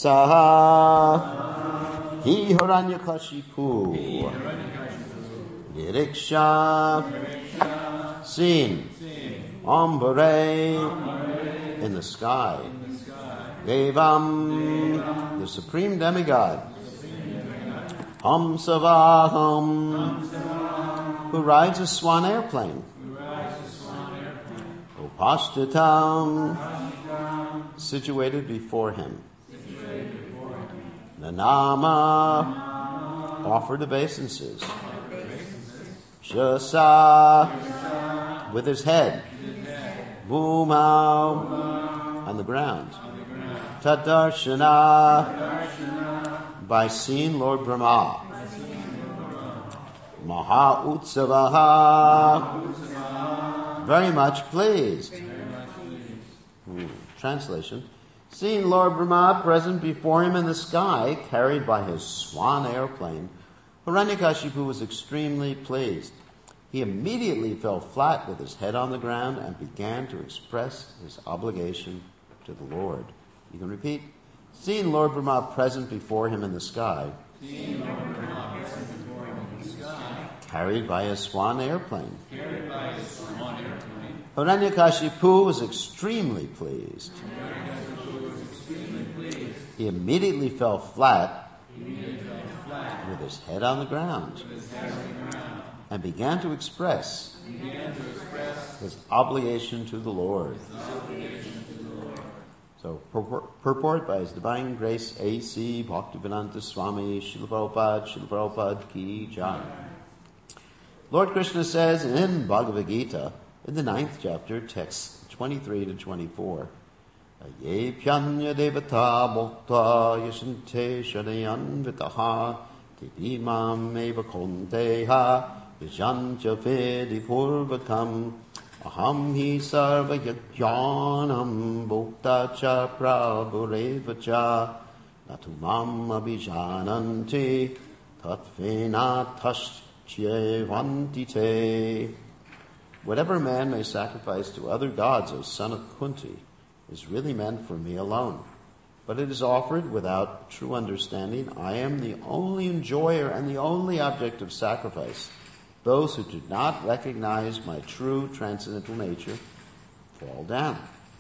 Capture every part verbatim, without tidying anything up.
Saha Hi Hiranyakashipu Niriksha Seen Ambare in the sky. Devam, the supreme demigod. Hamsavaham, who rides a swan airplane. Upashtitam, situated before him. Nanama, offered obeisances. Shasa, with his head. Bhumau, on the ground. Tadarshana, by seeing Lord Brahma. Maha Utsavaha, very much pleased. Hmm. Translation: seeing Lord Brahma present before him in the sky, carried by his swan airplane, Hiranyakashipu was extremely pleased. He immediately fell flat with his head on the ground and began to express his obligation to the Lord. You can repeat. Seeing Lord Brahma present before him in the sky, seeing Lord Brahma present before him in the sky, carried by a swan airplane, carried by a swan airplane, Hiranyakashipu was extremely pleased. Was extremely pleased. He immediately fell flat, immediately fell flat with his head on the ground, with his head on the ground, and began to express, began to express his obligation to the Lord. So, purport by His Divine Grace A C Bhaktivedanta Swami Srila Prabhupada, Srila Prabhupada Ki Jai. Lord Krishna says in Bhagavad Gita, in the ninth chapter, texts twenty-three to twenty-four, Ye pyanya devata bhokta yashante shanayan vitaha tibimam eva konteha vijancha vedi purvakam aham hi sarva yajnanam bhokta cha prabhureva cha natumam abhijananti tatvena taschyevantite. Whatever man may sacrifice to other gods, O son of Kunti, is really meant for me alone. But it is offered without true understanding. I am the only enjoyer and the only object of sacrifice. Those who do not recognize my true transcendental nature fall down.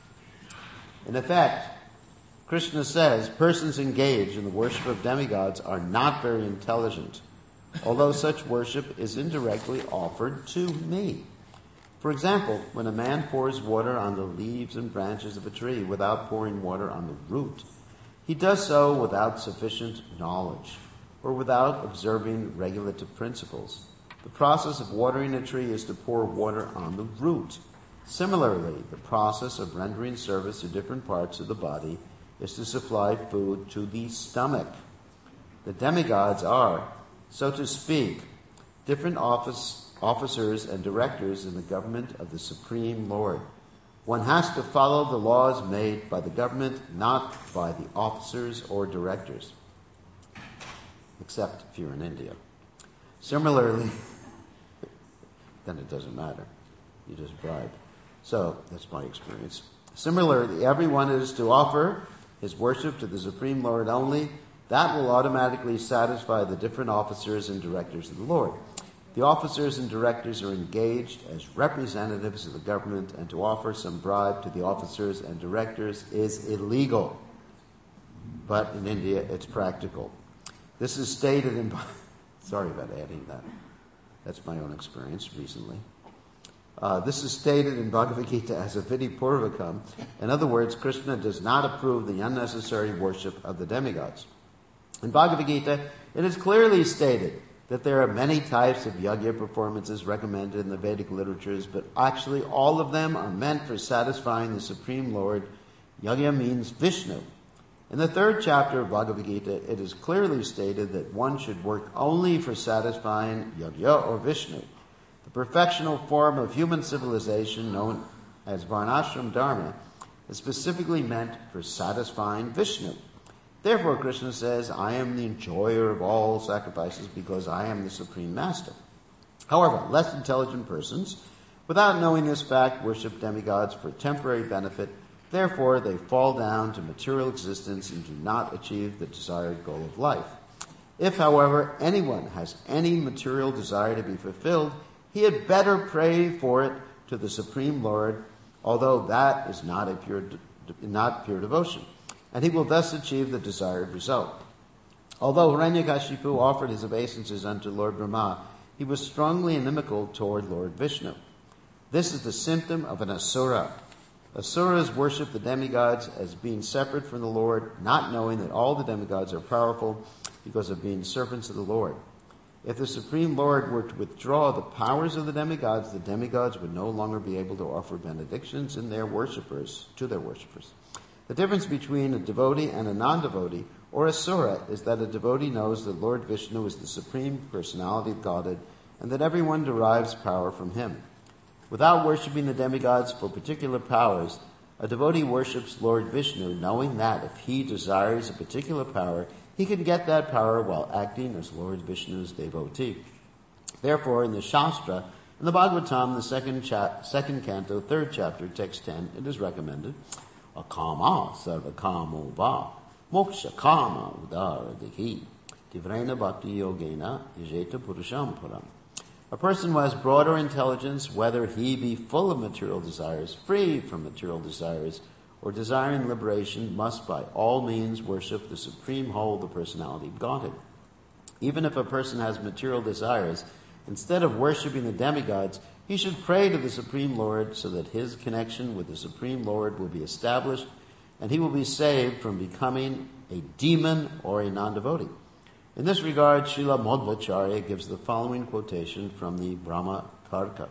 In effect, Krishna says persons engaged in the worship of demigods are not very intelligent, although such worship is indirectly offered to me. For example, when a man pours water on the leaves and branches of a tree without pouring water on the root, he does so without sufficient knowledge or without observing regulative principles. The process of watering a tree is to pour water on the root. Similarly, the process of rendering service to different parts of the body is to supply food to the stomach. The demigods are, so to speak, different office, officers and directors in the government of the Supreme Lord. One has to follow the laws made by the government, not by the officers or directors, except if you're in India. Similarly, then it doesn't matter. You just bribe. So, that's my experience. Similarly, everyone is to offer his worship to the Supreme Lord only. That will automatically satisfy the different officers and directors of the Lord. The officers and directors are engaged as representatives of the government, and to offer some bribe to the officers and directors is illegal. But in India, it's practical. This is stated in... Sorry about adding that. That's my own experience recently. Uh, this is stated in Bhagavad Gita as a Vidi Purvakam. In other words, Krishna does not approve the unnecessary worship of the demigods. In Bhagavad Gita, it is clearly stated that there are many types of yajna performances recommended in the Vedic literatures, but actually all of them are meant for satisfying the Supreme Lord. Yajna means Vishnu. In the third chapter of Bhagavad Gita, it is clearly stated that one should work only for satisfying Yajna or Vishnu. The perfectional form of human civilization, known as Varnashram Dharma, is specifically meant for satisfying Vishnu. Therefore, Krishna says, I am the enjoyer of all sacrifices because I am the Supreme Master. However, less intelligent persons, without knowing this fact, worship demigods for temporary benefit Therefore, they fall down to material existence and do not achieve the desired goal of life. If, however, anyone has any material desire to be fulfilled, he had better pray for it to the Supreme Lord, although that is not a pure, not pure devotion, and he will thus achieve the desired result. Although Hiranyakashipu offered his obeisances unto Lord Brahma, he was strongly inimical toward Lord Vishnu. This is the symptom of an asura. Asuras worship the demigods as being separate from the Lord, not knowing that all the demigods are powerful because of being servants of the Lord. If the Supreme Lord were to withdraw the powers of the demigods, the demigods would no longer be able to offer benedictions in their worshippers, to their worshippers. The difference between a devotee and a non-devotee, or asura, is that a devotee knows that Lord Vishnu is the Supreme Personality of Godhead and that everyone derives power from him. Without worshipping the demigods for particular powers, a devotee worships Lord Vishnu, knowing that if he desires a particular power, he can get that power while acting as Lord Vishnu's devotee. Therefore, in the Shastra, in the Bhagavatam, the second, cha- second canto, third chapter, text ten, it is recommended, akama sarvakamo va, moksha kama udara dikhi, tivrena bhakti yogena yajeta purusham puram. A person who has broader intelligence, whether he be full of material desires, free from material desires, or desiring liberation, must by all means worship the supreme whole of the personality of Godhead. Even if a person has material desires, instead of worshipping the demigods, he should pray to the Supreme Lord so that his connection with the Supreme Lord will be established and he will be saved from becoming a demon or a non-devotee. In this regard, Srila Madhvacharya gives the following quotation from the Brahma Tarka.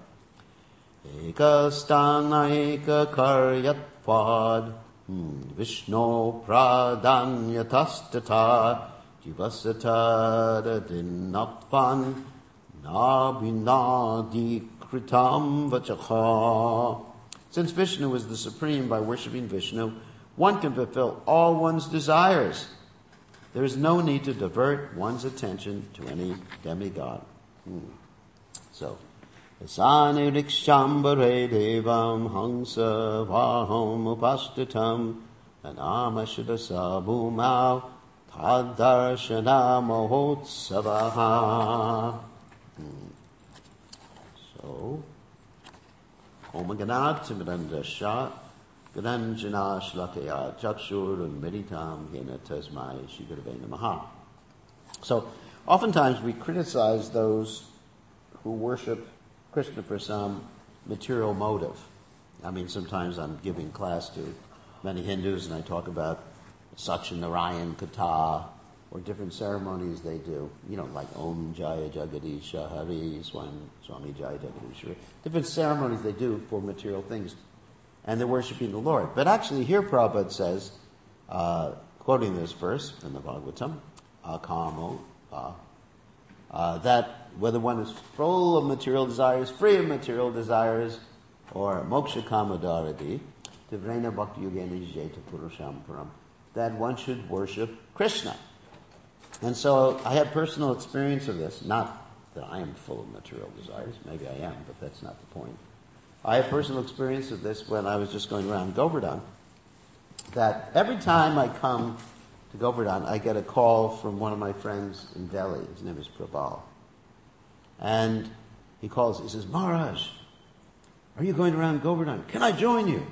Eka stana eka karyatvad Vishnu pradanyatastata jivasata dinapvan nabhinadi kritam vachacha. Since Vishnu is the supreme, by worshipping Vishnu, one can fulfill all one's desires. There is no need to divert one's attention to any demigod. Hmm. So, Asani rikshambare devam hangsa vaham upastitam anama shidasa bhumau tadarshana mahotsavaha. So, Om Ganat Timidandasha Gananjana Shlakaya Chakshur Meditam Hena Tasmai Shigurve Namaha. So, oftentimes we criticize those who worship Krishna for some material motive. I mean, sometimes I'm giving class to many Hindus and I talk about Satyanarayan Katha or different ceremonies they do. You know, like Om Jaya Jagadisha Hari Swami Jaya Jagadisha. Different ceremonies they do for material things. And they're worshiping the Lord. But actually here Prabhupada says, uh, quoting this verse in the Bhagavatam, Akamo, uh, uh, that whether one is full of material desires, free of material desires, or moksha kamadharati, tivrena bhakti yogena jeta purusham puram, that one should worship Krishna. And so I had personal experience of this, not that I am full of material desires, maybe I am, but that's not the point. I had personal experience of this when I was just going around Govardhan, that every time I come to Govardhan, I get a call from one of my friends in Delhi. His name is Prabal. And he calls, he says, Maharaj, are you going around Govardhan? Can I join you?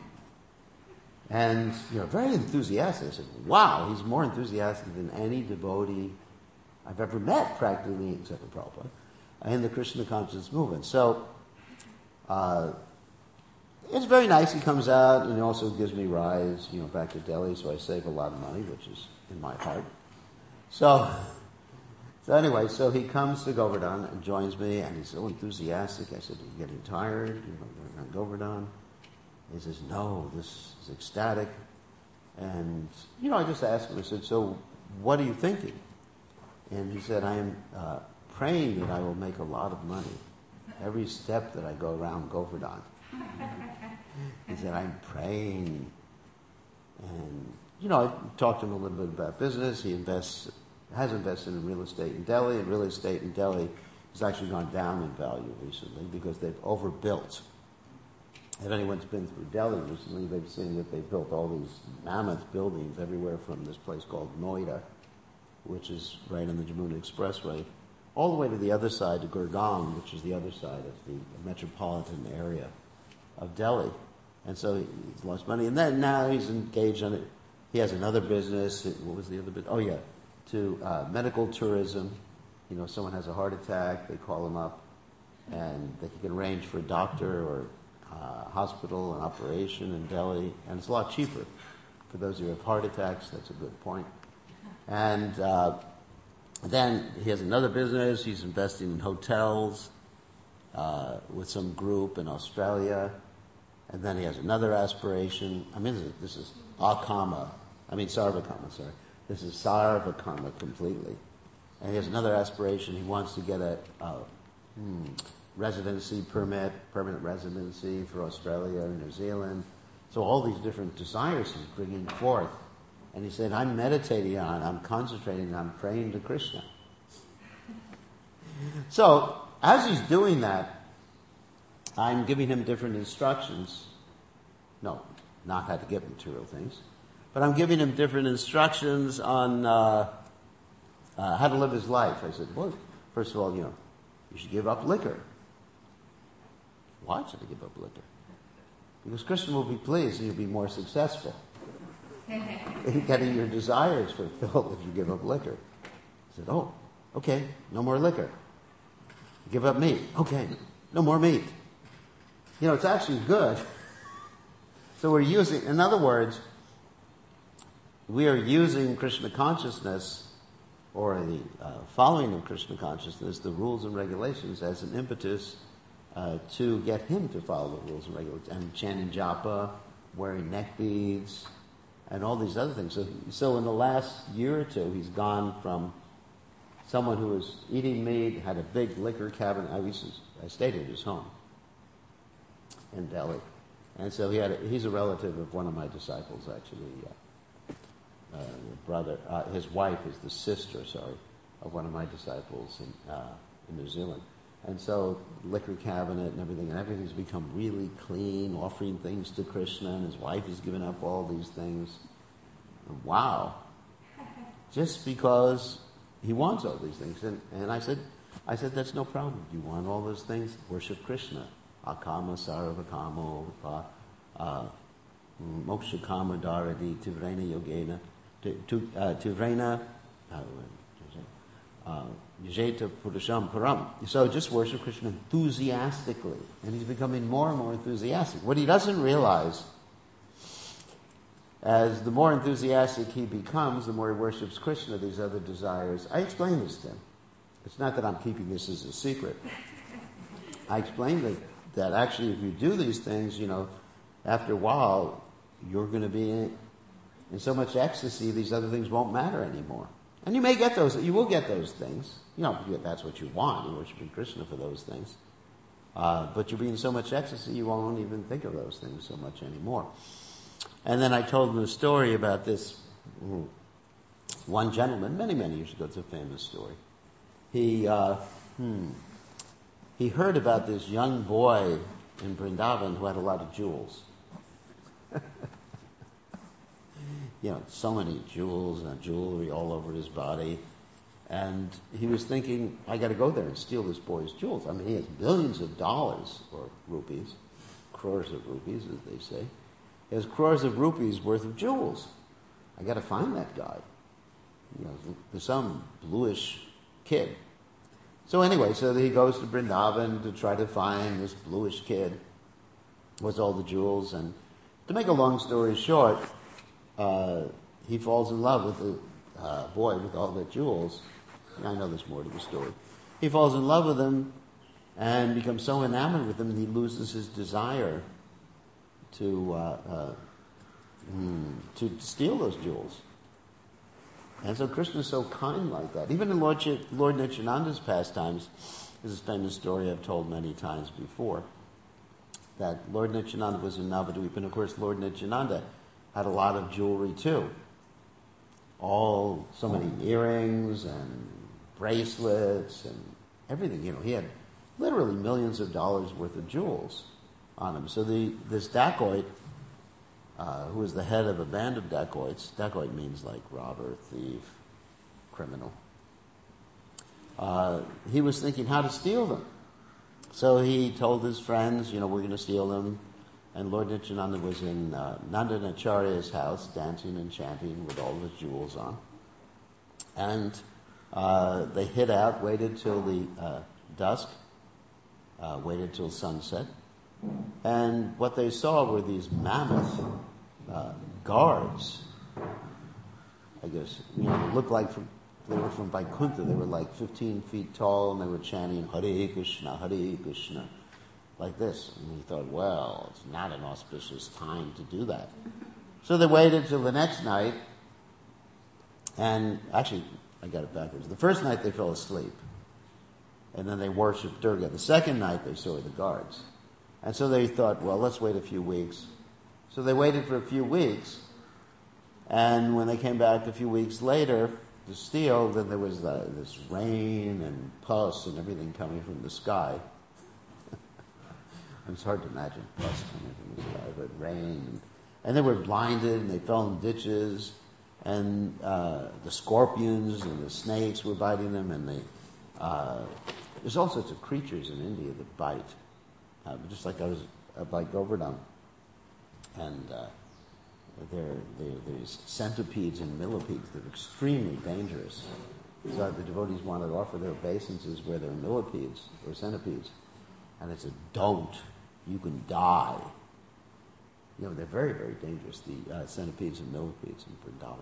And, you know, very enthusiastic. I said, wow, he's more enthusiastic than any devotee I've ever met, practically, except for Prabhupada, in the Krishna consciousness movement. So, uh, it's very nice. He comes out and he also gives me rides, you know, back to Delhi, so I save a lot of money, which is in my heart. So, so anyway, so he comes to Govardhan and joins me, and he's so enthusiastic. I said, are you getting tired? You know, going around Govardhan? He says, no, this is ecstatic. And, you know, I just asked him, I said, so what are you thinking? And he said, I am uh, praying that I will make a lot of money every step that I go around Govardhan. He said, I'm praying. And, you know, I talked to him a little bit about business. He invests, has invested in real estate in Delhi, and real estate in Delhi has actually gone down in value recently because they've overbuilt. if anyone's been through Delhi recently, they've seen that they've built all these mammoth buildings everywhere from this place called Noida, which is right on the Jamuna Expressway, all the way to the other side, to Gurgaon, which is the other side of the metropolitan area of Delhi. And so he's lost money. And then now he's engaged on it. He has another business. What was the other business? Oh, yeah, to uh, medical tourism. You know, someone has a heart attack, they call him up, and they can arrange for a doctor or uh, hospital, an operation in Delhi, and it's a lot cheaper. For those who have heart attacks, that's a good point. And uh, then he has another business. He's investing in hotels uh, with some group in Australia. And then he has another aspiration. I mean, this is, this is Akama. I mean, Sarvakama, sorry. This is Sarvakama completely. And he has another aspiration. He wants to get a, a hmm, residency permit, permanent residency for Australia and New Zealand. So all these different desires he's bringing forth. And he said, I'm meditating on it, I'm concentrating, I'm praying to Krishna. So, as he's doing that, I'm giving him different instructions. No, not how to get material things. But I'm giving him different instructions on uh, uh, how to live his life. I said, well, first of all, you know, you should give up liquor. Why should I give up liquor? Because Krishna will be pleased and you'll be more successful in getting your desires fulfilled if you give up liquor. I said, oh, okay, no more liquor. Give up meat. Okay, no more meat. You know, it's actually good. So we're using, in other words, we are using Krishna consciousness, or the uh, following of Krishna consciousness, the rules and regulations, as an impetus uh, to get him to follow the rules and regulations. And chanting japa, wearing neck beads, and all these other things. So, so in the last year or two, he's gone from someone who was eating meat, had a big liquor cabinet. I, used to, I stayed at his home in Delhi. And so he had a, he's a relative of one of my disciples, actually. Uh, uh, brother, uh, his wife is the sister, sorry, of one of my disciples in, uh, in New Zealand. And so liquor cabinet and everything, and everything's become really clean, offering things to Krishna, and his wife has given up all these things. And wow. Just because he wants all these things. And, and I said, I said, that's no problem. You want all those things? Worship Krishna. Akama sarvakamo uh, uh, moksha kama dharadi tivrena yogena tivrena yajeta purusham param. So just worship Krishna enthusiastically. And he's becoming more and more enthusiastic. What he doesn't realize, as the more enthusiastic he becomes, the more he worships Krishna, these other desires. I explain this to him. It's not that I'm keeping this as a secret. I explained that, that actually if you do these things, you know, after a while, you're going to be in, in so much ecstasy, these other things won't matter anymore. And you may get those, you will get those things. You know, if that's what you want. You're worshiping Krishna for those things. Uh, but you'll be in so much ecstasy, you won't even think of those things so much anymore. And then I told him a story about this one gentleman, many, many years ago. It's a famous story. He, uh, hmm, he heard about this young boy in Vrindavan who had a lot of jewels. You know, so many jewels and jewelry all over his body. And he was thinking, I got to go there and steal this boy's jewels. I mean, he has millions of dollars, or rupees, crores of rupees, as they say. He has crores of rupees worth of jewels. I got to find that guy. You know, there's some bluish kid. So anyway, so he goes to Vrindavan to try to find this bluish kid with all the jewels. And to make a long story short, uh, he falls in love with the uh, boy with all the jewels. I know there's more to the story. He falls in love with him and becomes so enamored with him that he loses his desire to uh, uh, mm, to steal those jewels. And so Krishna is so kind like that. Even in Lord, Ch- Lord Nityananda's pastimes, this is a famous story I've told many times before, that Lord Nityananda was in Navadvip, and of course Lord Nityananda had a lot of jewelry too. All, so many earrings and bracelets and everything. You know, he had literally millions of dollars worth of jewels. on him. So the this dacoit, uh, who was the head of a band of dacoits, dacoit means like robber, thief, criminal, uh, he was thinking how to steal them. So he told his friends, you know, we're going to steal them. And Lord Nityananda was in uh, Nandanacharya's house, dancing and chanting with all his jewels on. And uh, they hid out, waited till the uh, dusk, uh, waited till sunset. And what they saw were these mammoth uh, guards. I guess, you know, looked like from, they were from Vaikuntha. They were like fifteen feet tall, and they were chanting Hare Krishna, Hare Krishna, like this. And we thought, well, it's not an auspicious time to do that. So they waited till the next night, and actually, I got it backwards. The first night they fell asleep, and then they worshipped Durga. The second night they saw the guards. And so they thought, well, let's wait a few weeks. So they waited for a few weeks, and when they came back a few weeks later to steal, then there was uh, this rain and pus and everything coming from the sky. It's hard to imagine pus coming from the sky, but rain. And they were blinded, and they fell in ditches, and uh, the scorpions and the snakes were biting them, and they, uh, there's all sorts of creatures in India that bite, uh, just like I was, uh, like Govardhan. And uh, there, there, there's centipedes and millipedes that are extremely dangerous. So the devotees wanted to offer their obeisances where there are millipedes or centipedes. And it's a don't. You can die. You know, they're very, very dangerous, the uh, centipedes and millipedes in Vrindavan.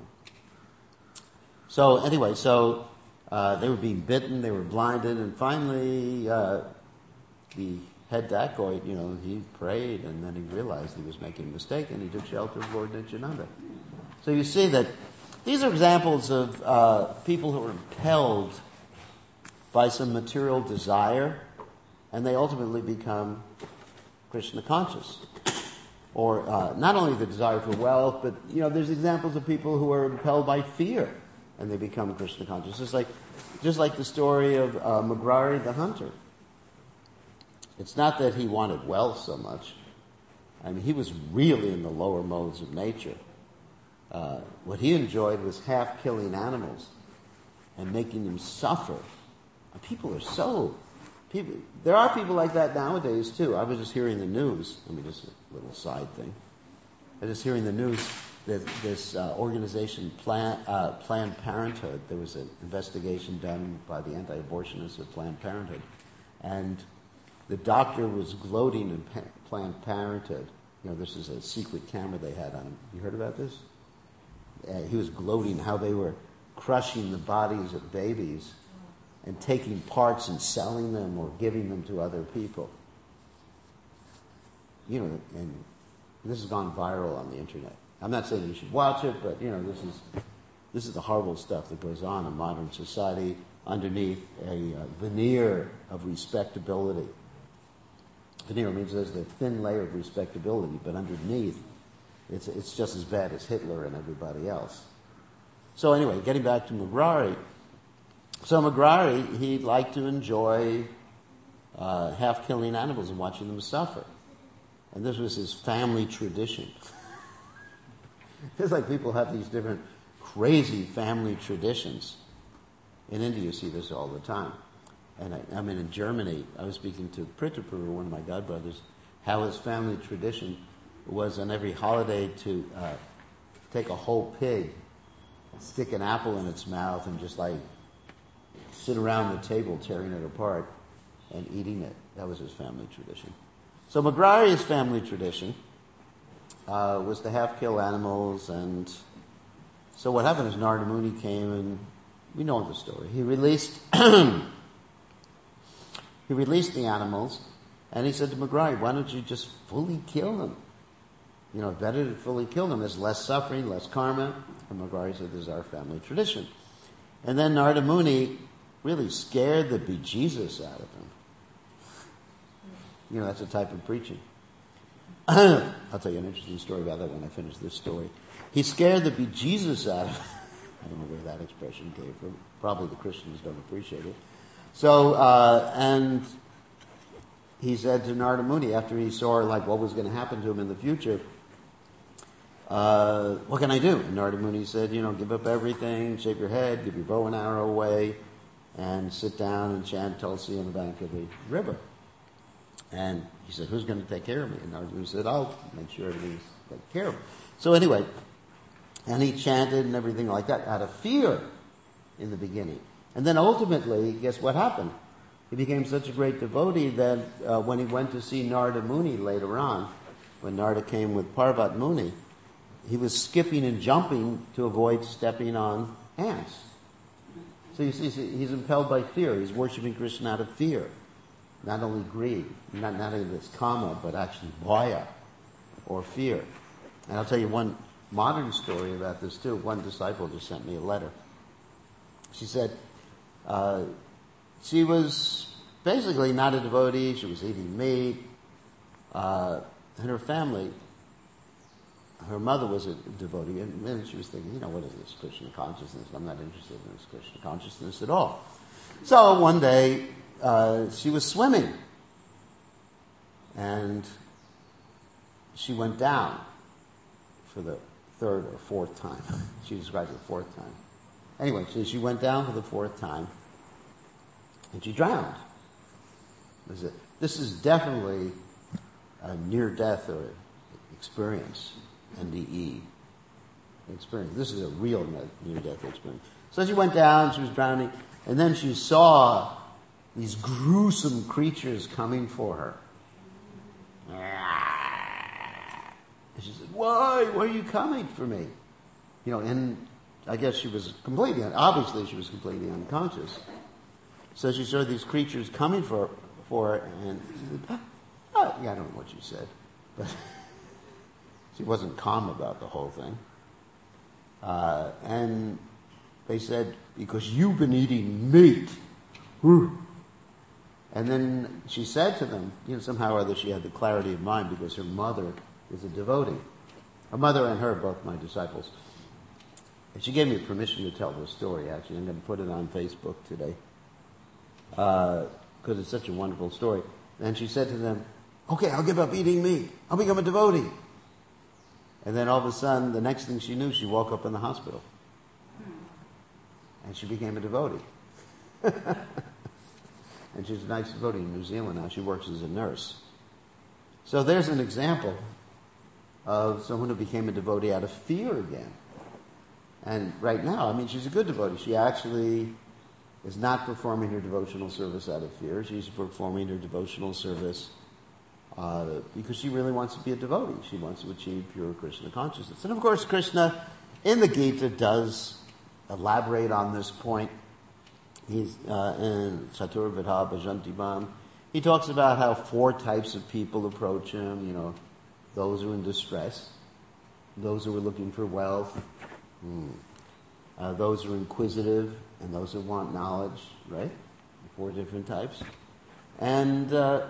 So anyway, so uh, they were being bitten, they were blinded, and finally uh, the head dacoit, you know, he prayed, and then he realized he was making a mistake, and he took shelter of Lord Nityananda. So you see that these are examples of uh, people who are impelled by some material desire, and they ultimately become Krishna conscious. Or uh, not only the desire for wealth, but, you know, there's examples of people who are impelled by fear, and they become Krishna conscious. Just like, just like the story of uh, Mugrari the hunter. It's not that he wanted wealth so much. I mean, he was really in the lower modes of nature. Uh, what he enjoyed was half-killing animals and making them suffer. And people are so... People, there are people like that nowadays, too. I was just hearing the news. I mean, just a little side thing. I was just hearing the news that this uh, organization, Plan, uh, Planned Parenthood, there was an investigation done by the anti-abortionists of Planned Parenthood. And the doctor was gloating in pa- Planned Parenthood. You know, this is a secret camera they had on him. You heard about this? Uh, he was gloating how they were crushing the bodies of babies and taking parts and selling them or giving them to other people. You know, and this has gone viral on the internet. I'm not saying you should watch it, but, you know, this is this is the horrible stuff that goes on in modern society underneath a uh, veneer of respectability. Veneer means there's the thin layer of respectability, but underneath, it's it's just as bad as Hitler and everybody else. So anyway, getting back to Mugrari. So Mugrari, he liked to enjoy uh, half-killing animals and watching them suffer. And this was his family tradition. It's like people have these different crazy family traditions. In India, you see this all the time. And I, I mean, in Germany, I was speaking to Pritapur, one of my godbrothers, how his family tradition was on every holiday to uh, take a whole pig, stick an apple in its mouth, and just like sit around the table tearing it apart and eating it. That was his family tradition. So Mugrari's family tradition uh, was to half-kill animals, and so what happened is Narada Muni came, and we know the story. He released he released the animals, and he said to Mugrari, why don't you just fully kill them? You know, better to fully kill them. There's less suffering, less karma. And Mugrari said, this is our family tradition. And then Narada Muni really scared the bejesus out of him. You know, that's a type of preaching. I'll tell you an interesting story about that when I finish this story. He scared the bejesus out of him. I don't know where that expression came from. Probably the Christians don't appreciate it. So, uh, and he said to Narada Muni, after he saw like what was going to happen to him in the future, uh, what can I do? And Narada Muni said, you know, give up everything, shave your head, give your bow and arrow away, and sit down and chant Tulsi on the bank of the river. And he said, who's going to take care of me? And Narada Muni said, I'll make sure everything's taken care of. So anyway, and he chanted and everything like that out of fear in the beginning. And then ultimately, guess what happened? He became such a great devotee that uh, when he went to see Narada Muni later on, when Narada came with Parvat Muni, he was skipping and jumping to avoid stepping on ants. So you see, he's impelled by fear. He's worshiping Krishna out of fear. Not only greed, not, not only this kama, but actually bhaya, or fear. And I'll tell you one modern story about this too. One disciple just sent me a letter. She said uh, she was basically not a devotee. She was eating meat. Uh, and her family, her mother was a devotee, and then she was thinking, you know, what is this Krishna consciousness? I'm not interested in this Krishna consciousness at all. So one day, uh, she was swimming, and she went down for the third or fourth time. She described it the fourth time. Anyway, so she went down for the fourth time, and she drowned. This is, this is definitely a near-death or experience. N D E experience. This is a real near-death experience. So she went down, she was drowning, and then she saw these gruesome creatures coming for her. And she said, why? Why are you coming for me? You know, and I guess she was completely, obviously she was completely unconscious. So she saw these creatures coming for, for her, and she said, oh, yeah, I don't know what she said, but she wasn't calm about the whole thing. Uh, and they said, because you've been eating meat. Whew. And then she said to them, you know, somehow or other she had the clarity of mind because her mother is a devotee. Her mother and her, both my disciples. And she gave me permission to tell this story, actually. I'm going to put it on Facebook today. Because uh, it's such a wonderful story. And she said to them, okay, I'll give up eating meat. I'll become a devotee. And then all of a sudden, the next thing she knew, she woke up in the hospital. And she became a devotee. And she's a nice devotee in New Zealand now. She works as a nurse. So there's an example of someone who became a devotee out of fear again. And right now, I mean, she's a good devotee. She actually is not performing her devotional service out of fear. She's performing her devotional service uh, because she really wants to be a devotee. She wants to achieve pure Krishna consciousness. And of course, Krishna in the Gita does elaborate on this point. He's uh, in Chatur Vidha Bhajanti Mam. He talks about how four types of people approach him. You know, those who are in distress, those who are looking for wealth, hmm. uh, those who are inquisitive, and those who want knowledge. Right? Four different types, and uh,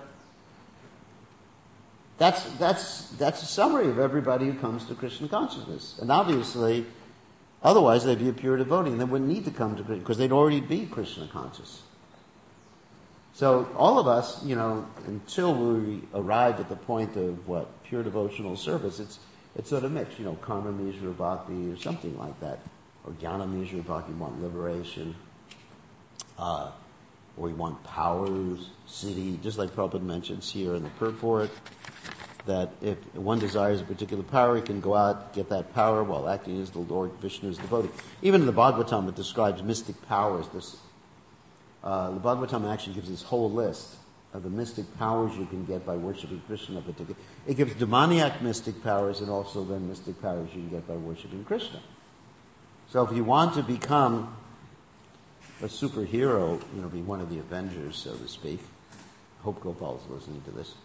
that's that's that's a summary of everybody who comes to Krishna consciousness. And obviously, otherwise they'd be a pure devotee, and they wouldn't need to come to Krishna because they'd already be Krishna conscious. So all of us, you know, until we arrive at the point of what pure devotional service, it's it's sort of mixed, you know, karma mishra bhakti or something like that, or jnana mishra bhakti. You want liberation, uh, or you want powers, siddhi, just like Prabhupada mentions here in the purport, that if one desires a particular power, he can go out, get that power while acting as the Lord Vishnu's devotee. Even in the Bhagavatam, it describes mystic powers. This, uh, the Bhagavatam actually gives this whole list of the mystic powers you can get by worshiping Krishna. Particular. It gives demoniac mystic powers and also then mystic powers you can get by worshiping Krishna. So if you want to become a superhero, you know, be one of the Avengers, so to speak. I hope Gopal is listening to this.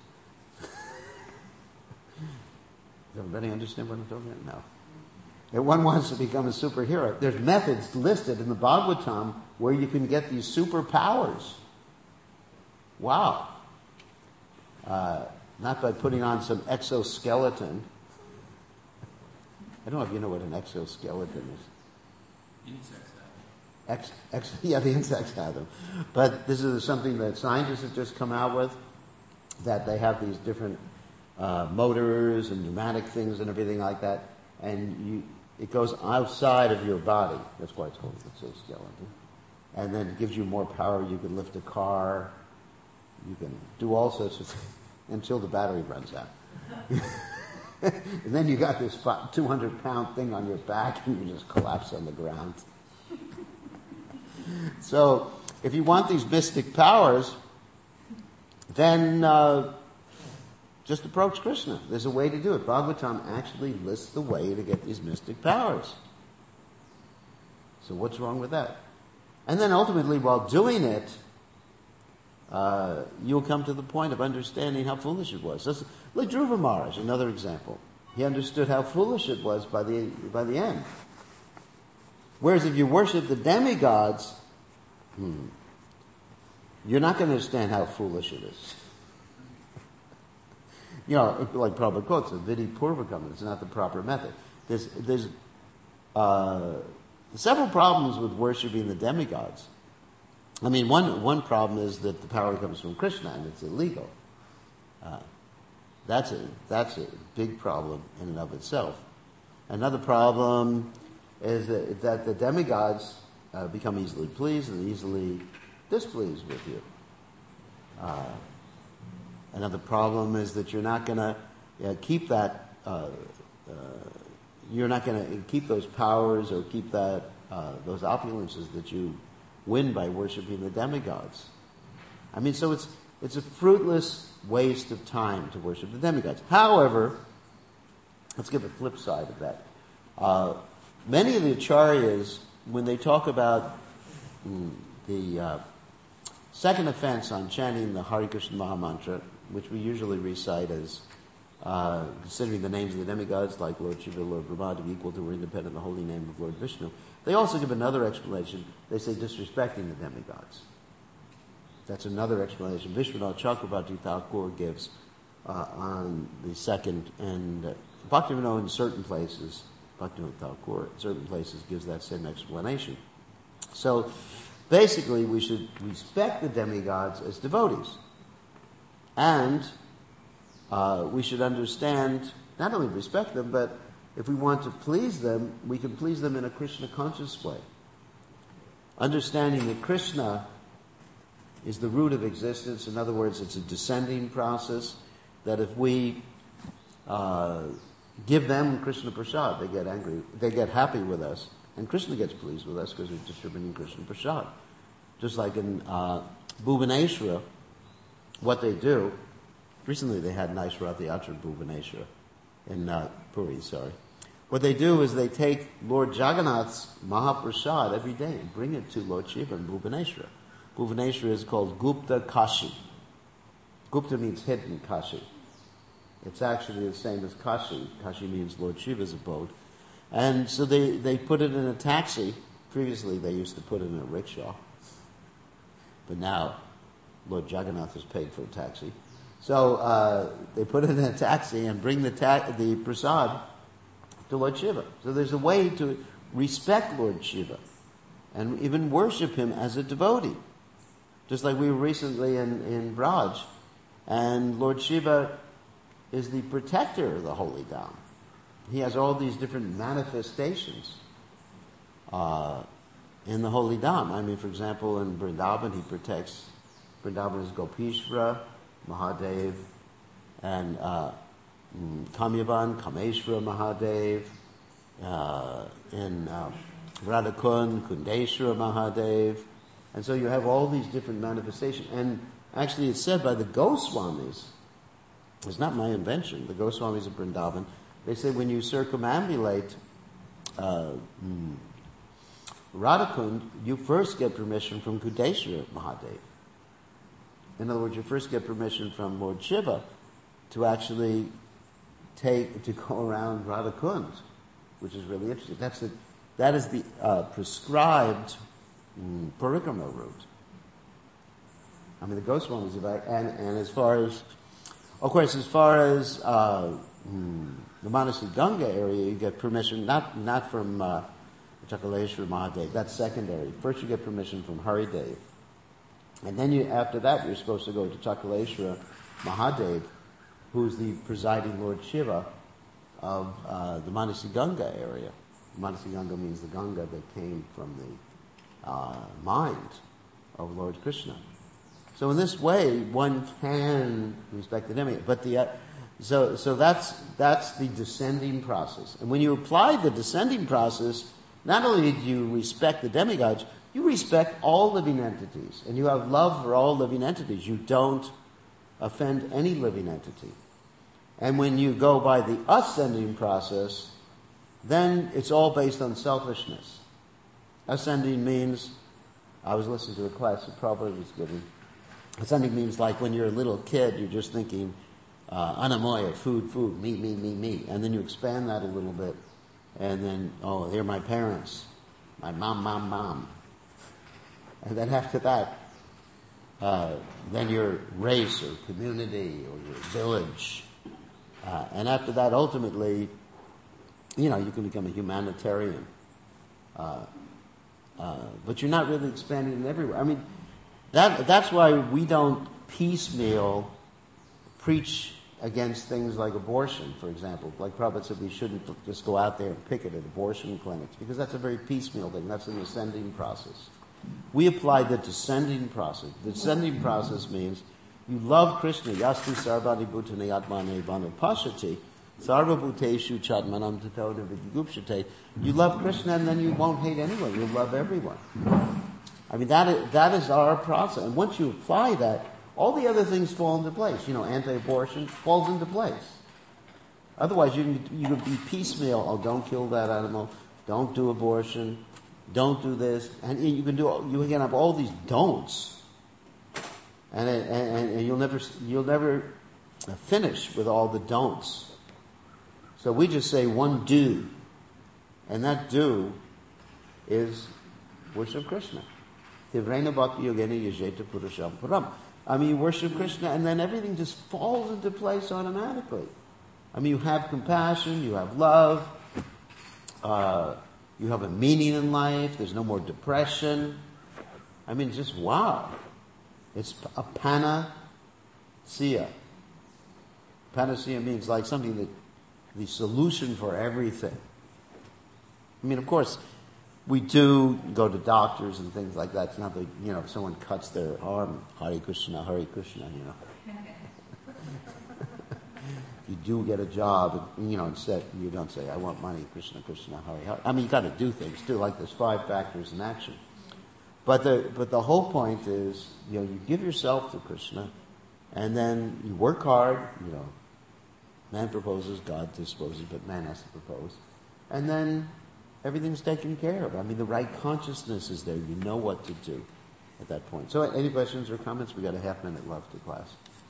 Does everybody understand what I'm talking about? No. If one wants to become a superhero, there's methods listed in the Bhagavatam where you can get these superpowers. Wow. Uh, not by putting on some exoskeleton. I don't know if you know what an exoskeleton is. Insects have Ex, ex, yeah, the insects have them. But this is something that scientists have just come out with. that they have these different uh, motors and pneumatic things and everything like that, and you, it goes outside of your body. That's why it's called the exoskeleton. And then it gives you more power. You can lift a car. You can do all sorts of things until the battery runs out. And then you got this two hundred pound thing on your back and you just collapse on the ground. So, if you want these mystic powers, then uh, just approach Krishna. There's a way to do it. Bhagavatam actually lists the way to get these mystic powers. So what's wrong with that? And then ultimately, while doing it, uh, you'll come to the point of understanding how foolish it was. That's, like Dhruva Maharaj, another example. He understood how foolish it was by the by the end. Whereas if you worship the demigods, hmm, you're not going to understand how foolish it is. You know, like Prabhupada quotes, Vidi Purvakam, it's not the proper method. There's, there's uh, several problems with worshiping the demigods. I mean, one one problem is that the power comes from Krishna and it's illegal. Uh, that's a that's a big problem in and of itself. Another problem is that, that the demigods uh, become easily pleased and easily displeased with you. Uh, another problem is that you're not going to uh, keep that. Uh, uh, you're not going to keep those powers or keep that uh, those opulences that you win by worshiping the demigods. I mean, so it's it's a fruitless waste of time to worship the demigods. However, let's give a flip side of that. Uh, many of the acharyas, when they talk about mm, the uh, second offense on chanting the Hare Krishna Mahamantra, which we usually recite as uh, considering the names of the demigods like Lord Shiva, Lord Brahma to be equal to or independent of the holy name of Lord Vishnu, they also give another explanation. They say disrespecting the demigods. That's another explanation. Vishwanath Chakravarti Thakur gives uh, on the second, and uh, Bhaktivinoda in certain places, Bhaktivinoda Thakur in certain places gives that same explanation. So, basically, we should respect the demigods as devotees. And uh, we should understand, not only respect them, but if we want to please them, we can please them in a Krishna-conscious way. Understanding that Krishna is the root of existence. In other words, it's a descending process, that if we uh, give them Krishna Prasad, they get angry, they get happy with us, and Krishna gets pleased with us because we're distributing Krishna Prasad. Just like in uh, Bhubaneswara, what they do, recently they had nice Rath Yatra in Bhubaneswara, in uh, Puri, sorry. What they do is they take Lord Jagannath's Mahaprasad every day and bring it to Lord Shiva in Bhubaneswara. Bhubaneswara is called Gupta Kashi. Gupta means hidden Kashi. It's actually the same as Kashi. Kashi means Lord Shiva's abode. And so they, they put it in a taxi. Previously they used to put it in a rickshaw. But now Lord Jagannath has paid for a taxi. So uh, they put it in a taxi and bring the ta- the prasad to Lord Shiva. So there's a way to respect Lord Shiva and even worship him as a devotee. Just like we were recently in, in Braj, and Lord Shiva is the protector of the holy Dham. He has all these different manifestations uh, in the holy Dham. I mean, for example, in Vrindavan, he protects, Vrindavan is Gopishvara, Mahadev, and uh, Kamyavan, Kameshvara Mahadev, uh, in uh, Radhakund, Kundeshwara Mahadev. And so you have all these different manifestations. And actually it's said by the Goswamis, it's not my invention, the Goswamis of Vrindavan, they say when you circumambulate uh, Radhakund, you first get permission from Kundeshwara Mahadev. In other words, you first get permission from Lord Shiva to actually take, to go around Radhakund, which is really interesting. That's the, that is the uh, prescribed mm, parikrama route. I mean, the Goswamis, and, and as far as, of course, as far as uh, mm, the Manasi Ganga area, you get permission, not not from uh, Chakaleshwar Mahadev, that's secondary. First you get permission from Haridev. And then you, after that, you're supposed to go to Chakaleshwara Mahadev, who's the presiding Lord Shiva of uh, the Manasi Ganga area. Manasi Ganga means the Ganga that came from the uh, mind of Lord Krishna. So in this way, one can respect the demigod. But the uh, so so that's that's the descending process. And when you apply the descending process, not only do you respect the demigods, you respect all living entities, and you have love for all living entities. You don't offend any living entity. And when you go by the ascending process, then it's all based on selfishness. Ascending means, I was listening to a class that Prabhupada was giving. Ascending means like when you're a little kid, you're just thinking, uh, anamoya, food, food, me, me, me, me. And then you expand that a little bit. And then, oh, here are my parents. My mom, mom, mom. And then after that, uh, then your race or community or your village. Uh, and after that, ultimately, you know, you can become a humanitarian. Uh, uh, but you're not really expanding it everywhere. I mean, that that's why we don't piecemeal preach against things like abortion, for example. Like Prabhupada said, we shouldn't just go out there and picket at abortion clinics, because that's a very piecemeal thing. That's an ascending process. We apply the descending process. The descending process means you love Krishna. Yasti sarvani bhutani atmane vanupashati sarva bhuteshu chatmanam tatona vidyugupshate. You love Krishna, and then you won't hate anyone. You love everyone. I mean, that is, that is our process. And once you apply that, all the other things fall into place. You know, anti-abortion falls into place. Otherwise, you can, you could be piecemeal. Oh, don't kill that animal. Don't do abortion. Don't do this. And you can do. You can have all these don'ts, and and, and you'll never you'll never finish with all the don'ts. So we just say one do, and that do is worship Krishna. Tivrena bhakti yogena yajeta purusham param. I mean, you worship Krishna, and then everything just falls into place automatically. I mean, you have compassion, you have love, uh, you have a meaning in life, there's no more depression. I mean, just wow. It's a panacea. Panacea means like something that, the solution for everything. I mean, of course, we do go to doctors and things like that. It's not that, you know, if someone cuts their arm, Hare Krishna, Hare Krishna, you know. You do get a job, you know, instead you don't say, I want money, Krishna, Krishna, Hare Hare. I mean, you got to do things too, like there's five factors in action. But the but the whole point is, you know, you give yourself to Krishna, and then you work hard. You know, man proposes, God disposes, but man has to propose, and then everything's taken care of. I mean, the right consciousness is there. You know what to do at that point. So, any questions or comments? We got a half minute left to class.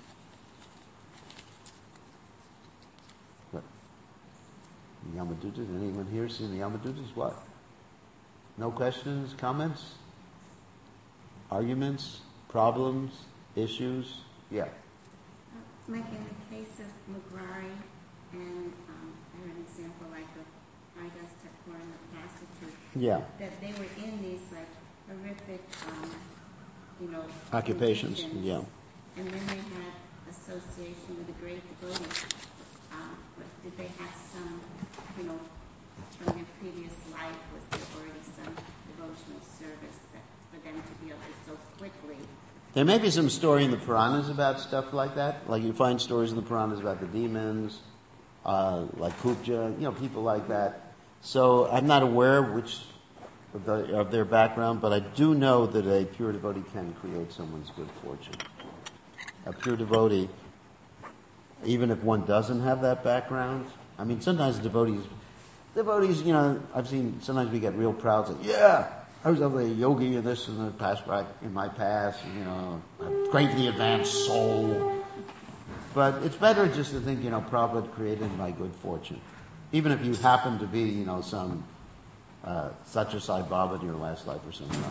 What? The Yamadutas? Anyone here seen the Yamadutas? What? No questions, comments, arguments, problems, issues? Yeah. Uh, like in the case of Mugrari, and um, I heard an example like of Vidas Thakur and the prostitute. Yeah. That they were in these like horrific, um, you know, occupations. conditions. Yeah. And then they had association with the great devotees. Um, but did they have some, you know, from their previous life, was there already some devotional service that for them to be able to so quickly? There may be some story in the Puranas about stuff like that. Like you find stories in the Puranas about the demons, uh, like Kupja, you know, people like that. So I'm not aware of which of, the, of their background, but I do know that a pure devotee can create someone's good fortune. A pure devotee, even if one doesn't have that background, I mean, sometimes devotees, devotees, you know, I've seen, sometimes we get real proud, say, yeah, I was a yogi in this in the past, in my past, you know, a greatly advanced soul. But it's better just to think, you know, Prabhupada created my good fortune. Even if you happen to be, you know, some uh, Satya Sai Baba in your last life or something.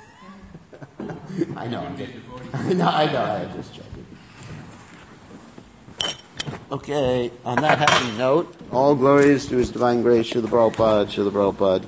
I know. I'm just, I know. I know. I just joking. Okay. On that happy note, all glories to His divine grace, Srila Prabhupada, Srila Prabhupada.